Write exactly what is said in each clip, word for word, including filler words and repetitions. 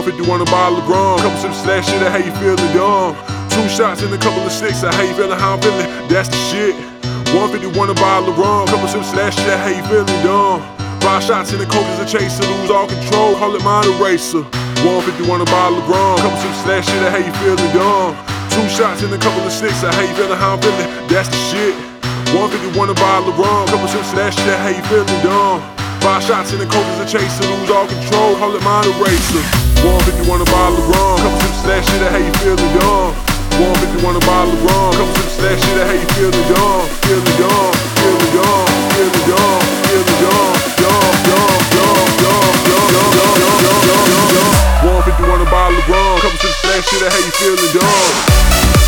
one fifty, one a bottle of rum. Couple sips of that shit, how you feeling dumb? Two shots and a couple of sticks, how you feeling, how I'm feeling, that's the shit. one fifty, one a bottle of rum. Couple sips of that shit, how you feeling dumb? Five shots in the coke is a chaser, lose all control, call it mind eraser. one fifty, one a bottle of rum. Couple sips of that shit, how you feeling dumb? Two shots and a couple of sticks, how you feeling, how I'm feeling, that's the shit. one fifty, one a bottle of rum. Couple sips of that shit, how you feeling dumb? Five shots in the coke is a chaser, lose all control, call it mind eraser. one fifty, one a bottle of rum. Couple sips of that shit, how you feeling dumb? one fifty, one a bottle of rum. Couple sips of that shit, how you feeling dumb? Feeling dumb, feeling dumb, feeling dumb, feeling dumb, dumb, dumb, dumb, dumb, dumb, dumb, dumb, dumb, dumb, dumb. one fifty, one a bottle of rum. Couple sips of that shit, how you feeling dumb?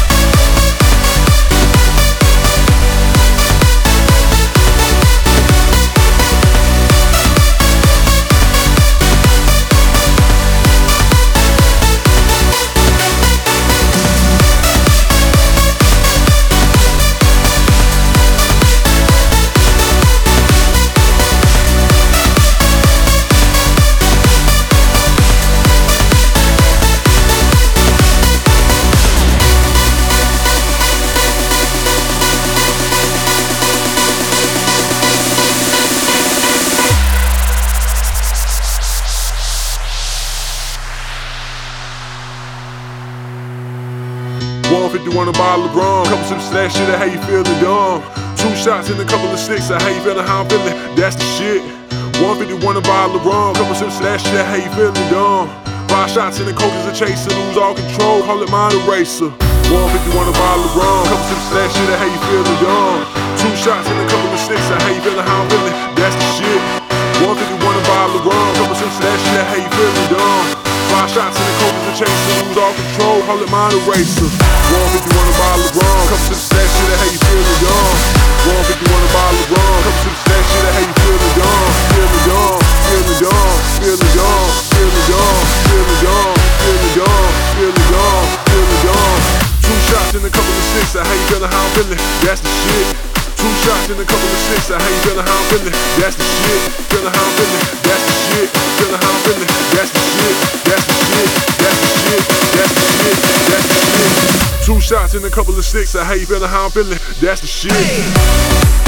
one fifty, one a bottle of rum. Couple sips of that shit, how you feeling dumb? Two shots and a couple of sticks, how you feeling, how I'm feeling, that's the shit. one fifty, one a bottle of rum. Couple sips of that shit, how you feeling dumb? Five shots in the coke is a chaser, lose all control, call it mind eraser. one fifty, one a bottle of rum. Couple sips of that shit, how you feeling dumb? Two shots and a couple of sticks, how you feeling, how I'm feeling, that's the shit. one fifty, one a bottle of rum. Couple sips of that shit, how you feeling dumb? Five shots in the coke is a chaser, lose all control, call it mind eraser. one fifty, one a bottle of rum. Couple sips of that shit, how you feeling dumb? one fifty, one a bottle of rum. Couple sips of that shit, how you feeling dumb? Feeling dumb, feeling dumb, feeling dumb, feeling dumb, feeling dumb, feeling dumb, feeling dumb, feeling dumb. Two shots and a couple of sticks, how you feeling, how I'm feeling, that's the shit. Two shots and a couple of sticks, how you feeling, how I'm feeling, that's the shit. Feeling how I'm feeling, that's the shit. Feeling how I'm feeling, that's the shit. That's the shit, that's the shit, that's the shit, that's the shit. Two shots and a couple of sticks, how you feeling, how I'm feeling, that's the shit.